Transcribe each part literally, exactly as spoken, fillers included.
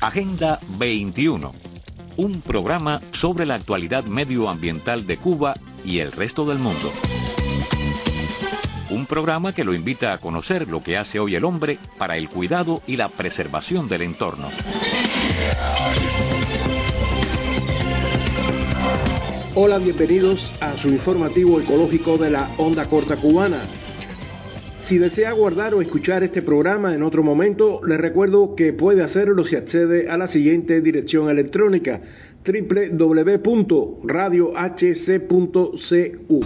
Agenda veintiuno, un programa sobre la actualidad medioambiental de Cuba y el resto del mundo. Un programa que lo invita a conocer lo que hace hoy el hombre para el cuidado y la preservación del entorno. Hola, bienvenidos a su informativo ecológico de la Onda Corta Cubana. Si desea guardar o escuchar este programa en otro momento, les recuerdo que puede hacerlo si accede a la siguiente dirección electrónica: doble u doble u doble u punto radio h c punto c u.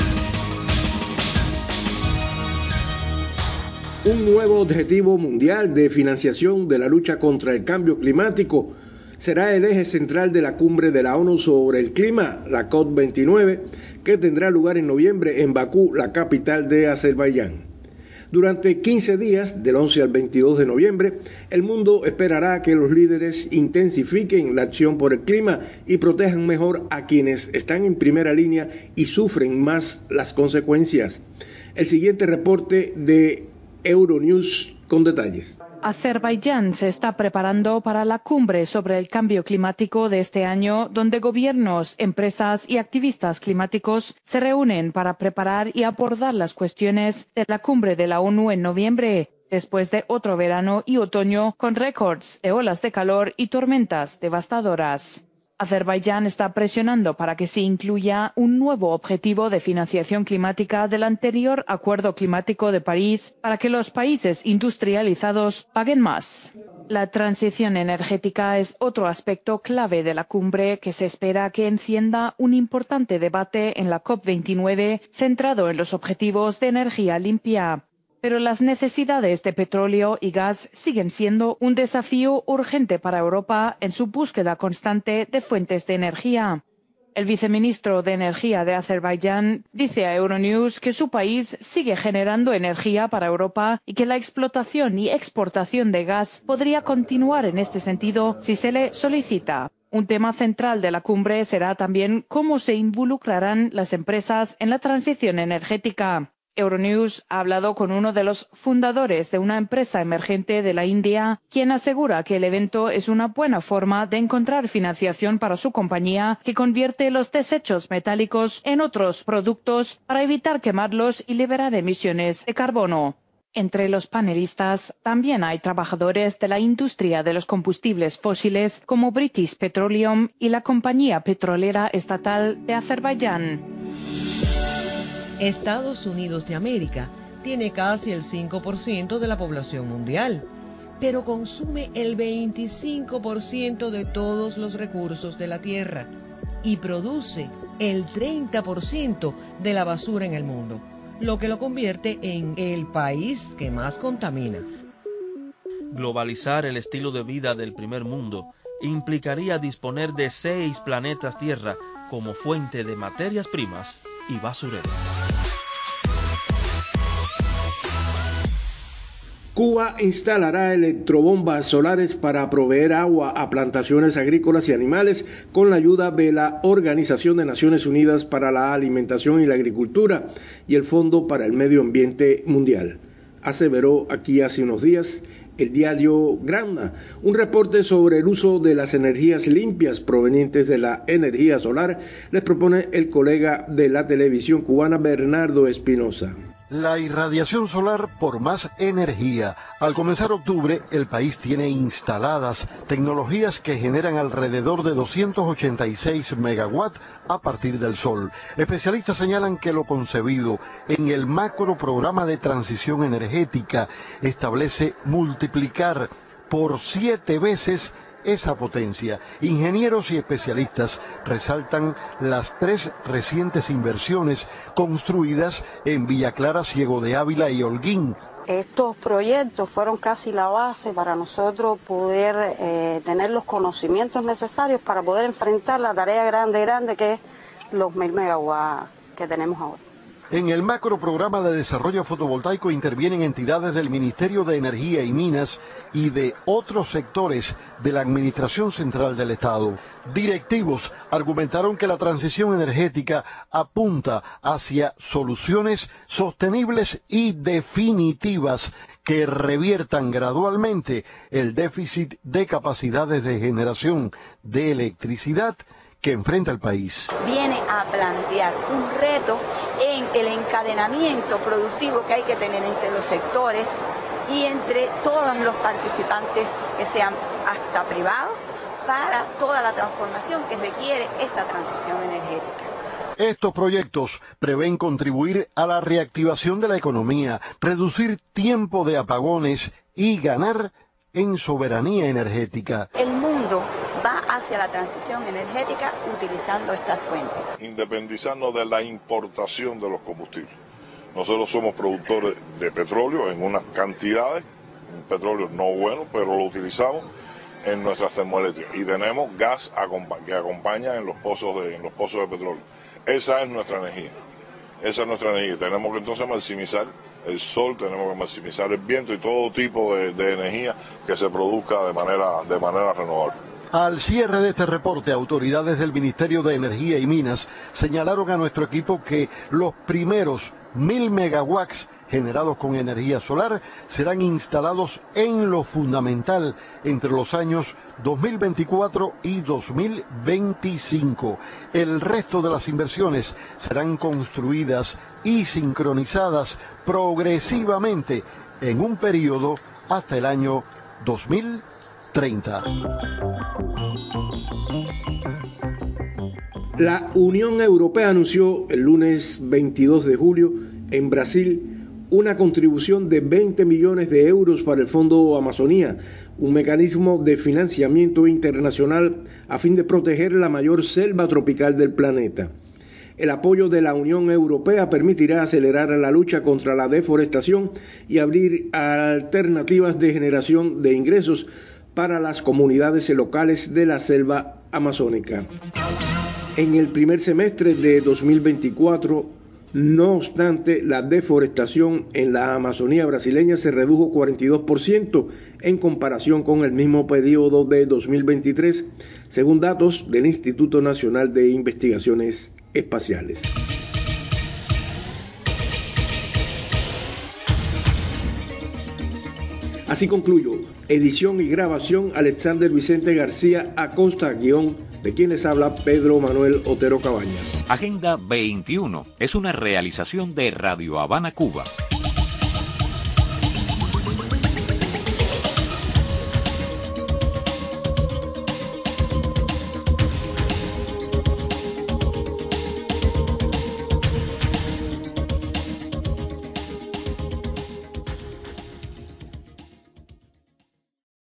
Un nuevo objetivo mundial de financiación de la lucha contra el cambio climático será el eje central de la cumbre de la ONU sobre el clima, la COP veintinueve, que tendrá lugar en noviembre en Bakú, la capital de Azerbaiyán. Durante quince días, del once al veintidós de noviembre, el mundo esperará que los líderes intensifiquen la acción por el clima y protejan mejor a quienes están en primera línea y sufren más las consecuencias. El siguiente reporte de Euronews con detalles. Azerbaiyán se está preparando para la cumbre sobre el cambio climático de este año, donde gobiernos, empresas y activistas climáticos se reúnen para preparar y abordar las cuestiones de la cumbre de la ONU en noviembre, después de otro verano y otoño con récords de olas de calor y tormentas devastadoras. Azerbaiyán está presionando para que se incluya un nuevo objetivo de financiación climática del anterior Acuerdo Climático de París para que los países industrializados paguen más. La transición energética es otro aspecto clave de la cumbre que se espera que encienda un importante debate en la COP veintinueve centrado en los objetivos de energía limpia. Pero las necesidades de petróleo y gas siguen siendo un desafío urgente para Europa en su búsqueda constante de fuentes de energía. El viceministro de Energía de Azerbaiyán dice a Euronews que su país sigue generando energía para Europa y que la explotación y exportación de gas podría continuar en este sentido si se le solicita. Un tema central de la cumbre será también cómo se involucrarán las empresas en la transición energética. Euronews ha hablado con uno de los fundadores de una empresa emergente de la India, quien asegura que el evento es una buena forma de encontrar financiación para su compañía, que convierte los desechos metálicos en otros productos para evitar quemarlos y liberar emisiones de carbono. Entre los panelistas también hay trabajadores de la industria de los combustibles fósiles como British Petroleum y la compañía petrolera estatal de Azerbaiyán. Estados Unidos de América tiene casi el cinco por ciento de la población mundial, pero consume el veinticinco por ciento de todos los recursos de la Tierra y produce el treinta por ciento de la basura en el mundo, lo que lo convierte en el país que más contamina. Globalizar el estilo de vida del primer mundo implicaría disponer de seis planetas Tierra como fuente de materias primas y basurero. Cuba instalará electrobombas solares para proveer agua a plantaciones agrícolas y animales con la ayuda de la Organización de Naciones Unidas para la Alimentación y la Agricultura y el Fondo para el Medio Ambiente Mundial, aseveró aquí hace unos días el diario Granma. Un reporte sobre el uso de las energías limpias provenientes de la energía solar les propone el colega de la televisión cubana Bernardo Espinosa. La irradiación solar por más energía. Al comenzar octubre, el país tiene instaladas tecnologías que generan alrededor de doscientos ochenta y seis megawatts a partir del sol. Especialistas señalan que lo concebido en el macro programa de transición energética establece multiplicar por siete veces esa potencia. Ingenieros y especialistas resaltan las tres recientes inversiones construidas en Villa Clara, Ciego de Ávila y Holguín. Estos proyectos fueron casi la base para nosotros poder eh, tener los conocimientos necesarios para poder enfrentar la tarea grande, grande que es los mil megawatts que tenemos ahora. En el macro programa de desarrollo fotovoltaico intervienen entidades del Ministerio de Energía y Minas y de otros sectores de la Administración Central del Estado. Directivos argumentaron que la transición energética apunta hacia soluciones sostenibles y definitivas que reviertan gradualmente el déficit de capacidades de generación de electricidad que enfrenta el país. Viene a plantear un reto en el encadenamiento productivo que hay que tener entre los sectores y entre todos los participantes que sean hasta privados para toda la transformación que requiere esta transición energética. Estos proyectos prevén contribuir a la reactivación de la economía, reducir tiempo de apagones y ganar en soberanía energética. El mundo va hacia la transición energética utilizando estas fuentes. Independizarnos de la importación de los combustibles. Nosotros somos productores de petróleo en unas cantidades, un petróleo no bueno, pero lo utilizamos en nuestras termoeléctricas y tenemos gas que acompaña en los pozos de, en los pozos de petróleo. Esa es nuestra energía, esa es nuestra energía. Tenemos que entonces maximizar el sol, tenemos que maximizar el viento y todo tipo de, de energía que se produzca de manera, de manera renovable. Al cierre de este reporte, autoridades del Ministerio de Energía y Minas señalaron a nuestro equipo que los primeros mil megawatts generados con energía solar serán instalados en lo fundamental entre los años dos mil veinticuatro y dos mil veinticinco. El resto de las inversiones serán construidas y sincronizadas progresivamente en un periodo hasta el año dos mil treinta. La Unión Europea anunció el lunes veintidós de julio en Brasil una contribución de veinte millones de euros para el Fondo Amazonía, un mecanismo de financiamiento internacional a fin de proteger la mayor selva tropical del planeta. El apoyo de la Unión Europea permitirá acelerar la lucha contra la deforestación y abrir alternativas de generación de ingresos para las comunidades locales de la selva amazónica. En el primer semestre de dos mil veinticuatro, no obstante, la deforestación en la Amazonía brasileña se redujo cuarenta y dos por ciento en comparación con el mismo periodo de dos mil veintitrés, según datos del Instituto Nacional de Investigaciones Espaciales. Así concluyo. Edición y grabación Alexander Vicente García Acosta, guión de quien les habla Pedro Manuel Otero Cabañas. Agenda veintiuno es una realización de Radio Habana, Cuba.